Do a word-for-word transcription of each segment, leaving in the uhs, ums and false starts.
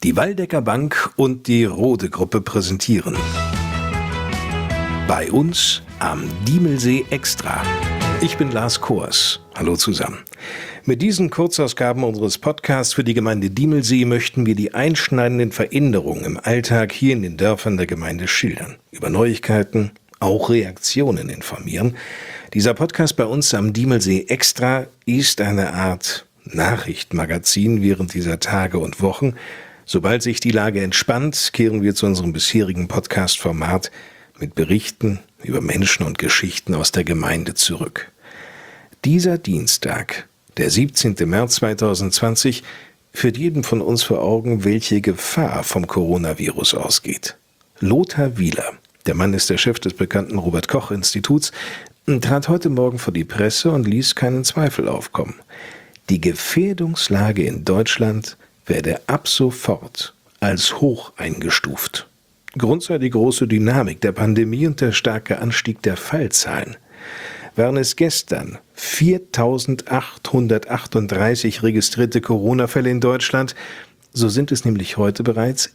Die Waldecker Bank und die Rode Gruppe präsentieren bei uns am Diemelsee Extra. Ich bin Lars Kors. Hallo zusammen. Mit diesen Kurzausgaben unseres Podcasts für die Gemeinde Diemelsee möchten wir die einschneidenden Veränderungen im Alltag hier in den Dörfern der Gemeinde schildern. Über Neuigkeiten, auch Reaktionen informieren. Dieser Podcast bei uns am Diemelsee Extra ist eine Art Nachrichtenmagazin während dieser Tage und Wochen. Sobald sich die Lage entspannt, kehren wir zu unserem bisherigen Podcast-Format mit Berichten über Menschen und Geschichten aus der Gemeinde zurück. Dieser Dienstag, der siebzehnten März zweitausendzwanzig, führt jedem von uns vor Augen, welche Gefahr vom Coronavirus ausgeht. Lothar Wieler, der Mann ist der Chef des bekannten Robert-Koch-Instituts, trat heute Morgen vor die Presse und ließ keinen Zweifel aufkommen. Die Gefährdungslage in Deutschland werde ab sofort als hoch eingestuft. Grund sei die große Dynamik der Pandemie und der starke Anstieg der Fallzahlen. Waren es gestern viertausendachthundertachtunddreißig registrierte Corona-Fälle in Deutschland, so sind es nämlich heute bereits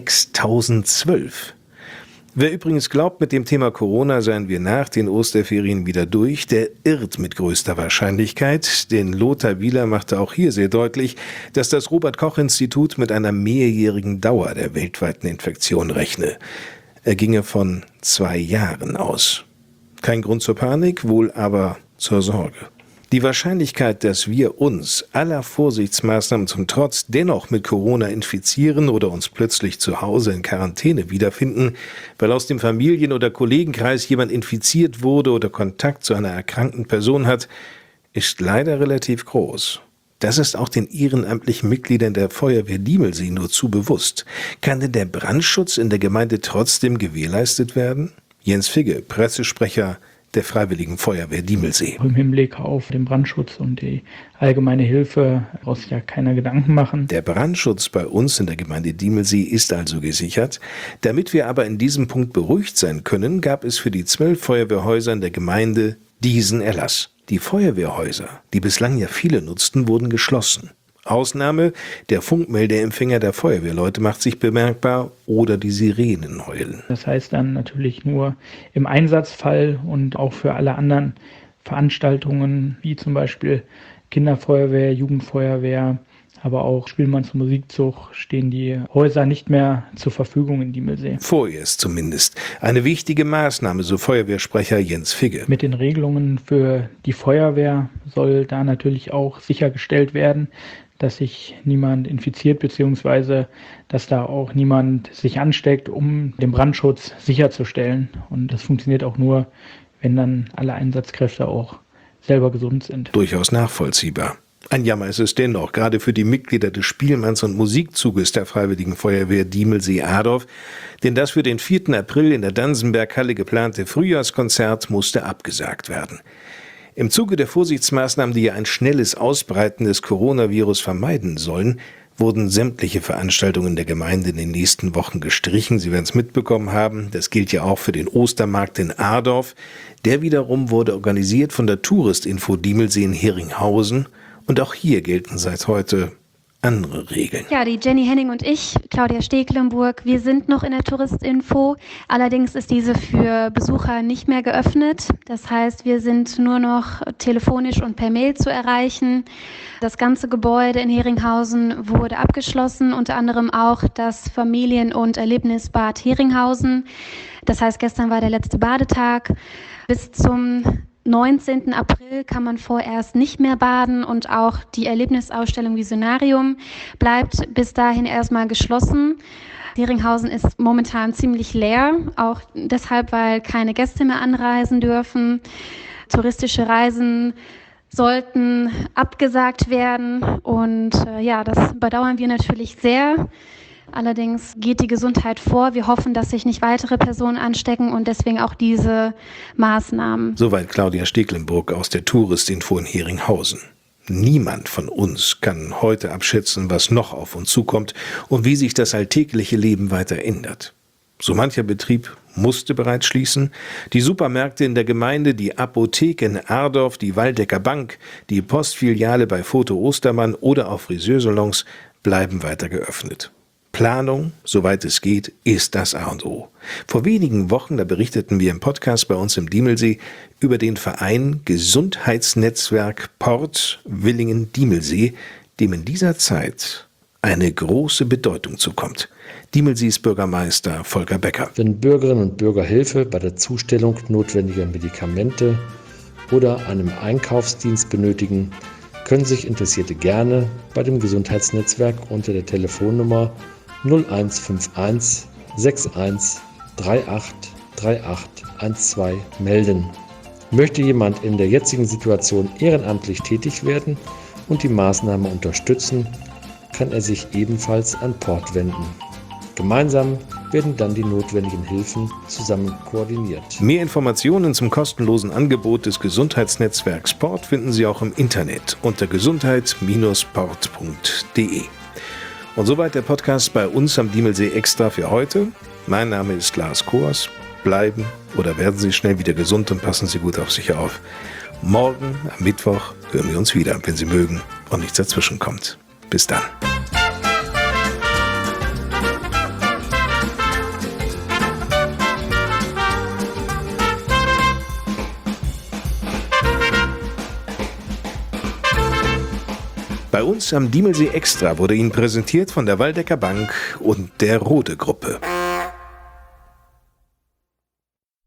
sechstausendzwölf. Wer übrigens glaubt, mit dem Thema Corona seien wir nach den Osterferien wieder durch, der irrt mit größter Wahrscheinlichkeit, denn Lothar Wieler machte auch hier sehr deutlich, dass das Robert-Koch-Institut mit einer mehrjährigen Dauer der weltweiten Infektion rechne. Er ginge von zwei Jahren aus. Kein Grund zur Panik, wohl aber zur Sorge. Die Wahrscheinlichkeit, dass wir uns aller Vorsichtsmaßnahmen zum Trotz dennoch mit Corona infizieren oder uns plötzlich zu Hause in Quarantäne wiederfinden, weil aus dem Familien- oder Kollegenkreis jemand infiziert wurde oder Kontakt zu einer erkrankten Person hat, ist leider relativ groß. Das ist auch den ehrenamtlichen Mitgliedern der Feuerwehr Diemelsee nur zu bewusst. Kann denn der Brandschutz in der Gemeinde trotzdem gewährleistet werden? Jens Figge, Pressesprecher der Freiwilligen Feuerwehr Diemelsee. Im Hinblick auf den Brandschutz und die allgemeine Hilfe braucht sich ja keiner Gedanken machen. Der Brandschutz bei uns in der Gemeinde Diemelsee ist also gesichert. Damit wir aber in diesem Punkt beruhigt sein können, gab es für die zwölf Feuerwehrhäuser in der Gemeinde diesen Erlass. Die Feuerwehrhäuser, die bislang ja viele nutzten, wurden geschlossen. Ausnahme, der Funkmeldeempfänger der Feuerwehrleute macht sich bemerkbar oder die Sirenen heulen. Das heißt dann natürlich nur im Einsatzfall und auch für alle anderen Veranstaltungen, wie zum Beispiel Kinderfeuerwehr, Jugendfeuerwehr, aber auch Spielmanns- und Musikzug, stehen die Häuser nicht mehr zur Verfügung in Diemelsee. Vorerst zumindest. Eine wichtige Maßnahme, so Feuerwehrsprecher Jens Figge. Mit den Regelungen für die Feuerwehr soll da natürlich auch sichergestellt werden, dass sich niemand infiziert, beziehungsweise dass da auch niemand sich ansteckt, um den Brandschutz sicherzustellen. Und das funktioniert auch nur, wenn dann alle Einsatzkräfte auch selber gesund sind. Durchaus nachvollziehbar. Ein Jammer ist es dennoch, gerade für die Mitglieder des Spielmanns- und Musikzuges der Freiwilligen Feuerwehr Diemelsee-Adorf, denn das für den vierten April in der Dansenberghalle geplante Frühjahrskonzert musste abgesagt werden. Im Zuge der Vorsichtsmaßnahmen, die ja ein schnelles Ausbreiten des Coronavirus vermeiden sollen, wurden sämtliche Veranstaltungen der Gemeinde in den nächsten Wochen gestrichen. Sie werden es mitbekommen haben. Das gilt ja auch für den Ostermarkt in Adorf. Der wiederum wurde organisiert von der Touristinfo Diemelsee in Heringhausen. Und auch hier gelten seit heute andere Regeln. Ja, die Jenny Henning und ich, Claudia Stekelenburg, wir sind noch in der Touristinfo. Allerdings ist diese für Besucher nicht mehr geöffnet. Das heißt, wir sind nur noch telefonisch und per Mail zu erreichen. Das ganze Gebäude in Heringhausen wurde abgeschlossen, unter anderem auch das Familien- und Erlebnisbad Heringhausen. Das heißt, gestern war der letzte Badetag. Bis zum neunzehnten April kann man vorerst nicht mehr baden und auch die Erlebnisausstellung Visionarium bleibt bis dahin erstmal geschlossen. Heringhausen ist momentan ziemlich leer, auch deshalb, weil keine Gäste mehr anreisen dürfen. Touristische Reisen sollten abgesagt werden und äh, ja, das bedauern wir natürlich sehr. Allerdings geht die Gesundheit vor. Wir hoffen, dass sich nicht weitere Personen anstecken und deswegen auch diese Maßnahmen. Soweit Claudia Stekelenburg aus der Touristinfo in Heringhausen. Niemand von uns kann heute abschätzen, was noch auf uns zukommt und wie sich das alltägliche Leben weiter ändert. So mancher Betrieb musste bereits schließen. Die Supermärkte in der Gemeinde, die Apotheke in Adorf, die Waldecker Bank, die Postfiliale bei Foto Ostermann oder auch Friseursalons bleiben weiter geöffnet. Planung, soweit es geht, ist das A und O. Vor wenigen Wochen, da berichteten wir im Podcast bei uns im Diemelsee über den Verein Gesundheitsnetzwerk Port Villingen-Diemelsee, dem in dieser Zeit eine große Bedeutung zukommt. Diemelsees Bürgermeister Volker Becker. Wenn Bürgerinnen und Bürger Hilfe bei der Zustellung notwendiger Medikamente oder einem Einkaufsdienst benötigen, können sich Interessierte gerne bei dem Gesundheitsnetzwerk unter der Telefonnummer null eins fünf eins sechs eins drei acht drei acht eins zwei melden. Möchte jemand in der jetzigen Situation ehrenamtlich tätig werden und die Maßnahme unterstützen, kann er sich ebenfalls an Port wenden. Gemeinsam werden dann die notwendigen Hilfen zusammen koordiniert. Mehr Informationen zum kostenlosen Angebot des Gesundheitsnetzwerks Port finden Sie auch im Internet unter gesundheit Bindestrich port punkt de. Und soweit der Podcast bei uns am Diemelsee Extra für heute. Mein Name ist Lars Koers. Bleiben oder werden Sie schnell wieder gesund und passen Sie gut auf sich auf. Morgen, am Mittwoch, hören wir uns wieder, wenn Sie mögen und nichts dazwischen kommt. Bis dann. Bei uns am Diemelsee Extra wurde Ihnen präsentiert von der Waldecker Bank und der Rode Gruppe.